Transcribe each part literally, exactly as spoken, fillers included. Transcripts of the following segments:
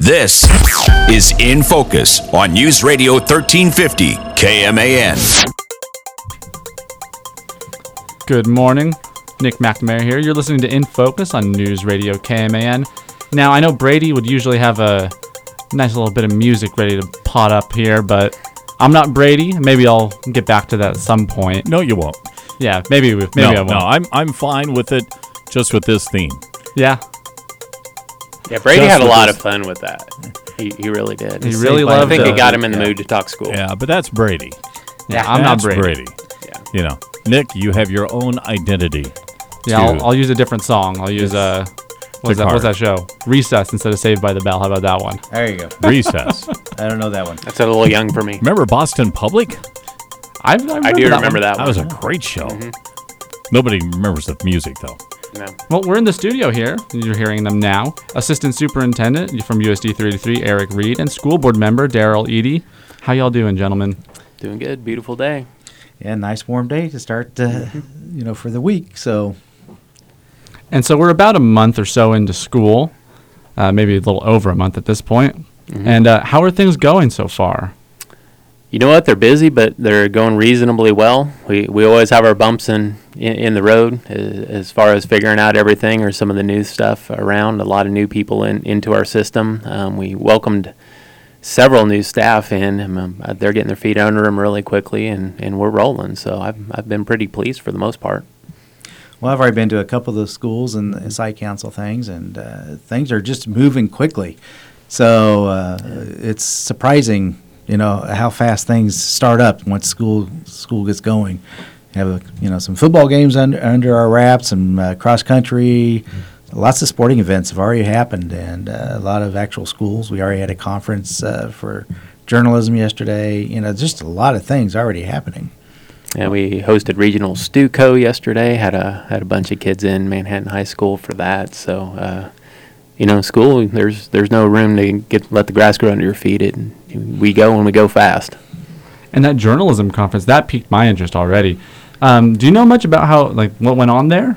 This is In Focus on News Radio thirteen fifty K M A N. Good morning. Nick McNamara here. You're listening to In Focus on News Radio K M A N. Now, I know Brady would usually have a nice little bit of music ready to pot up here, but I'm not Brady. Maybe I'll get back to that at some point. No, you won't. Yeah, maybe maybe no, I won't. No, I'm I'm fine with it, just with this theme. Yeah. Yeah, Brady Just had a lot this. of fun with that. He he really did. He really I loved think it. it got him in the Yeah. mood to talk school. Yeah, but that's Brady. Yeah, I'm not That's Brady. Yeah. You know, Nick, you have your own identity. Yeah, to- I'll, I'll use a different song. I'll use uh, what's that? What's that show? Recess instead of Saved by the Bell. How about that one? There you go. Recess. I don't know that one. That's a little young for me. Remember Boston Public? I, I, remember I do that remember one. that That one. was a great show. Nobody remembers the music, though. No. Well, we're in the studio here. You're hearing them now. Assistant Superintendent from U S D three eighty-three, Eric Reed, and School Board Member Daryl Eady. How y'all doing, gentlemen? Doing good. Beautiful day. Yeah, nice warm day to start, uh, you know, for the week. So, And so we're about a month or so into school, uh, maybe a little over a month at this point. And uh, how are things going so far? You know what? They're busy, but they're going reasonably well. We we always have our bumps in, in, in the road as, as far as figuring out everything or some of the new stuff around. A lot of new people in, into our system. Um, we welcomed several new staff in. and, Um, they're getting their feet under them really quickly, and, and we're rolling. So I've I've been pretty pleased for the most part. well, I've already been to a couple of those schools and the site council things, and uh, things are just moving quickly. So uh, it's surprising, you know, how fast things start up once school school gets going. Have a, you know, some football games under under our wraps, some uh, cross country. Lots of sporting events have already happened, and uh, a lot of actual schools. We already had a conference uh, for journalism yesterday. You know, just a lot of things already happening. Yeah, we hosted Regional Stuco yesterday. Had a had a bunch of kids in Manhattan High School for that. So, uh, you know, school there's there's no room to get let the grass grow under your feet. It we go and we go fast. And that journalism conference, that piqued my interest already. Um, do you know much about how, like, what went on there?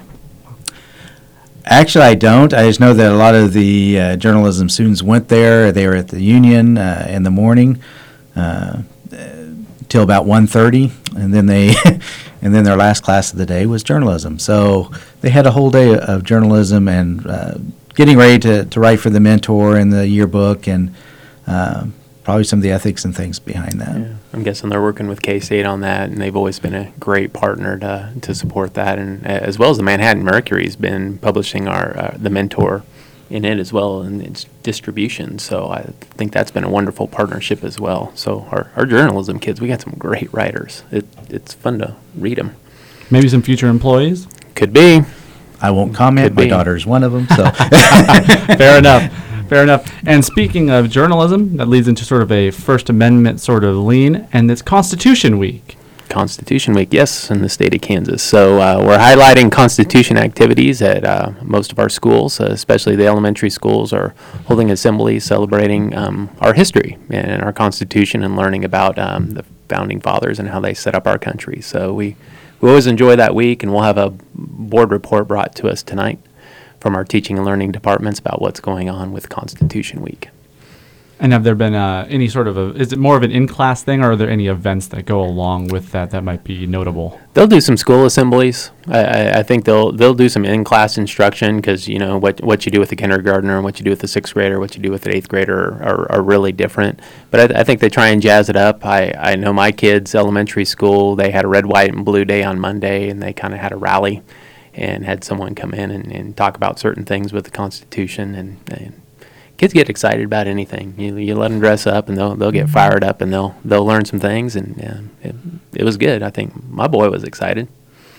Actually, I don't. I just know that a lot of the uh, journalism students went there. They were at the Union uh, in the morning uh, till about one thirty, and then they, and then their last class of the day was journalism. So they had a whole day of journalism and uh, getting ready to, to write for the Mentor and the yearbook, and uh, probably some of the ethics and things behind that. Yeah, I'm guessing they're working with K-State on that, and they've always been a great partner to to support that, and uh, as well as the Manhattan Mercury's been publishing our uh, the Mentor in it as well in its distribution. So I think that's been a wonderful partnership as well. So our, our journalism kids, we got some great writers. It it's fun to read them. Maybe some future employees? Could be. I won't comment. Could My be. daughter's one of them. So Fair enough. Fair enough. And speaking of journalism, that leads into sort of a First Amendment sort of lean, and it's Constitution Week. Constitution Week, yes, in the state of Kansas. So uh, we're highlighting Constitution activities at uh, most of our schools, uh, especially the elementary schools are holding assemblies celebrating um, our history and our Constitution and learning about um, the Founding Fathers and how they set up our country. So we, we always enjoy that week, and we'll have a board report brought to us tonight from our teaching and learning departments about what's going on with Constitution Week. And have there been uh, any sort of a, is it more of an in-class thing, or are there any events that go along with that that might be notable? They'll do some school assemblies. I, I, I think they'll they'll do some in-class instruction because, you know, what what you do with the kindergartner and what you do with the sixth grader, what you do with the eighth grader are, are really different. But I, I think they try and jazz it up. I, I know my kids' elementary school, they had a red, white, and blue day on Monday, and they kind of had a rally and had someone come in and, and talk about certain things with the Constitution. And, and kids get excited about anything. You you let them dress up, and they'll they'll get fired up, and they'll they'll learn some things. And uh, it, it was good. I think my boy was excited.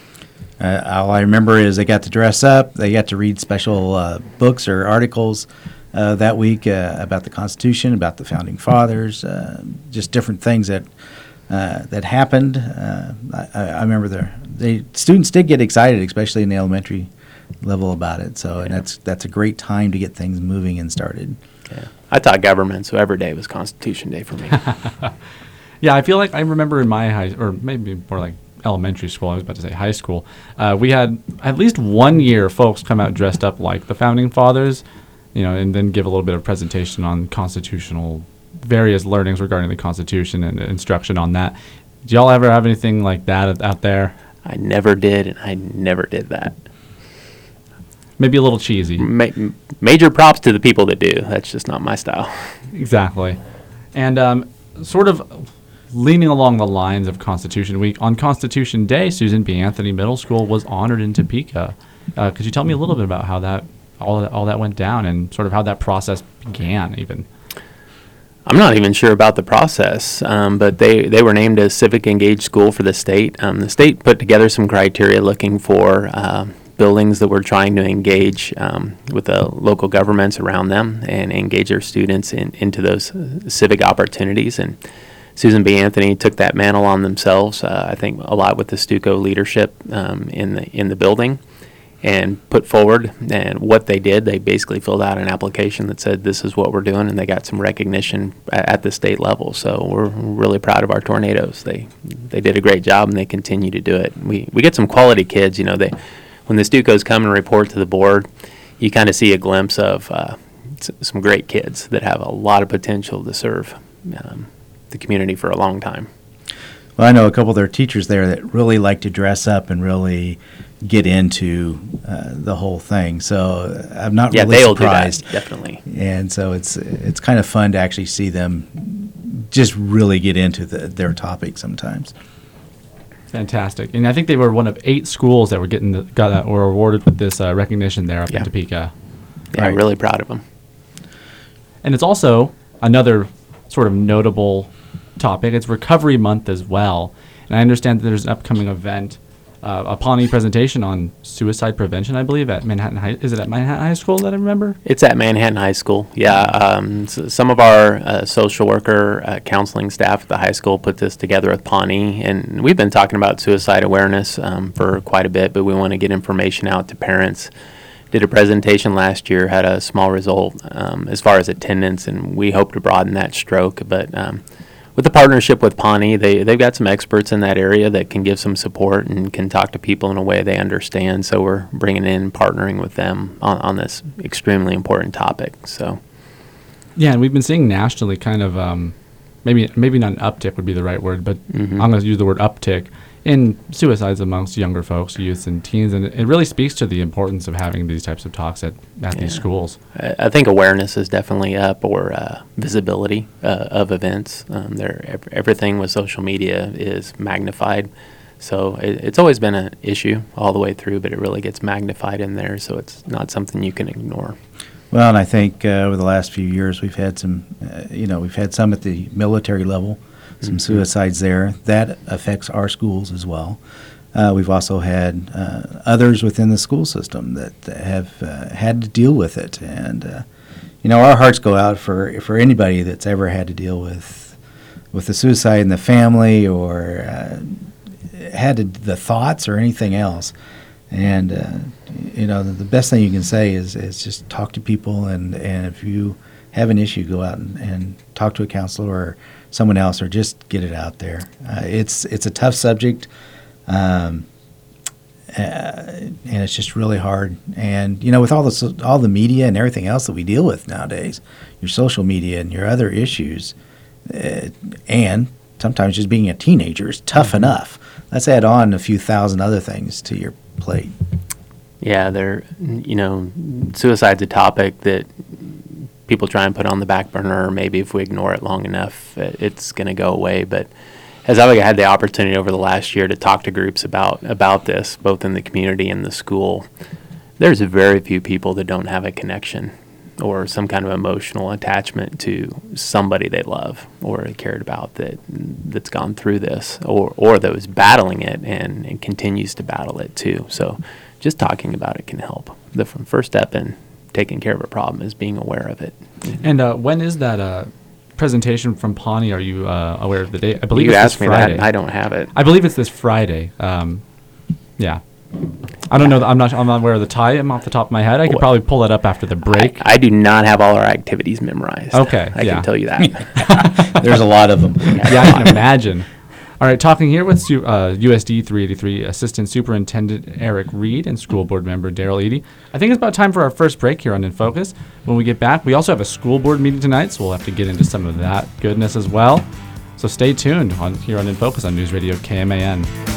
Uh, all I remember is they got to dress up. They got to read special uh, books or articles uh, that week uh, about the Constitution, about the Founding Fathers, uh, just different things that uh, that happened. Uh, I, I remember the the students did get excited, especially in the elementary level, about it. So, and that's that's a great time to get things moving and started. Yeah. I taught government, so every day was Constitution Day for me. Yeah, I feel like I remember in my high, or maybe more like elementary school, I was about to say high school, uh, we had at least one year folks come out dressed up like the Founding Fathers. you know, and then give a little bit of presentation on constitutional, various learnings regarding the Constitution and instruction on that. Do y'all ever have anything like that out there? I never did, and I never did that. Maybe a little cheesy. Ma- major props to the people that do. That's just not my style. Exactly. And um, sort of leaning along the lines of Constitution Week, on Constitution Day, Susan B. Anthony Middle School was honored in Topeka. Uh, could you tell me a little bit about how that all that, all that went down and sort of how that process began even? I'm not even sure about the process, um, but they, they were named a civic engaged school for the state. Um, the state put together some criteria looking for uh, buildings that were trying to engage um, with the local governments around them and engage their students in, into those uh, civic opportunities. And Susan B. Anthony took that mantle on themselves, uh, I think a lot with the Stuco leadership um, in the in the building, and put forward. And what they did, they basically filled out an application that said this is what we're doing, and they got some recognition at, at the state level. So we're really proud of our Tornadoes. They they did a great job, and they continue to do it. We we get some quality kids. You know, they when the Stucos come and report to the board, you kind of see a glimpse of uh, s- some great kids that have a lot of potential to serve um, the community for a long time. Well, I know a couple of their teachers there that really like to dress up and really get into uh, the whole thing. So I'm not Yeah, really they'll surprised. do that, definitely. And so it's it's kind of fun to actually see them just really get into the, their topic sometimes. Fantastic. And I think they were one of eight schools that were getting the, got that, or awarded with this uh, recognition there up Yeah. in Topeka. Yeah, Right. really proud of them. And it's also another sort of notable topic. It's Recovery Month as well. And I understand that there's an upcoming event, uh, a Pawnee presentation on suicide prevention, I believe, at Manhattan High. Is it at Manhattan High School that I remember? It's at Manhattan High School. Yeah, um, s some of our uh, social worker uh, counseling staff at the high school put this together with Pawnee, and we've been talking about suicide awareness um, for quite a bit, but we want to get information out to parents. Did a presentation last year, had a small result um, as far as attendance, and we hope to broaden that stroke. But um, with the partnership with Pawnee, they, they've got some experts in that area that can give some support and can talk to people in a way they understand. So we're bringing in, partnering with them on, on this extremely important topic. So Yeah, and we've been seeing nationally kind of, um, maybe maybe not an uptick would be the right word, but Mhm. I'm going to use the word uptick in suicides amongst younger folks, youths and teens. And it, it really speaks to the importance of having these types of talks at, at these Yeah. schools. I, I think awareness is definitely up, or uh, visibility uh, of events. Um, there, ev- everything with social media is magnified. So it, it's always been an issue all the way through, but it really gets magnified in there. So it's not something you can ignore. Well, and I think uh, over the last few years, we've had some, uh, you know, we've had some at the military level, some Mhm. suicides there. That affects our schools as well. Uh, we've also had uh, others within the school system that have uh, had to deal with it. And, uh, you know, our hearts go out for, for anybody that's ever had to deal with, with the suicide in the family, or uh, had to, the thoughts or anything else. And, uh, you know, the, the best thing you can say is, is just talk to people, and, and if you have an issue, go out and, and talk to a counselor or someone else, or just get it out there. Uh, it's it's a tough subject, um, uh, and it's just really hard. And, you know, with all the, so- all the media and everything else that we deal with nowadays, your social media and your other issues, uh, and sometimes just being a teenager is tough enough. Let's add on a few thousand other things to your plate. Yeah, there, you know, suicide's a topic that people try and put on the back burner, or maybe if we ignore it long enough, it, it's going to go away. But as I've had the opportunity over the last year to talk to groups about, about this, both in the community and the school, there's very few people that don't have a connection or some kind of emotional attachment to somebody they love or cared about that, that's gone through this, or, or that was battling it and, and continues to battle it too. So just talking about it can help. The f- first step in taking care of a problem is being aware of it. And uh, when is that uh, presentation from Pawnee? Are you uh, aware of the date? I believe You it's asked this me Friday. that, I don't have it. I believe it's this Friday. Um, yeah. I don't know. I'm not. I'm not aware of the time off the top of my head. I could What? probably pull that up after the break. I, I do not have all our activities memorized. Okay, I yeah. can tell you that. There's a lot of them. Yeah, I can imagine. All right, talking here with Su- uh, U S D three eighty-three Assistant Superintendent Eric Reed and School Board Member Daryl Eady. I think it's about time for our first break here on In Focus. When we get back, we also have a school board meeting tonight, so we'll have to get into some of that goodness as well. So stay tuned on here on In Focus on News Radio K M A N.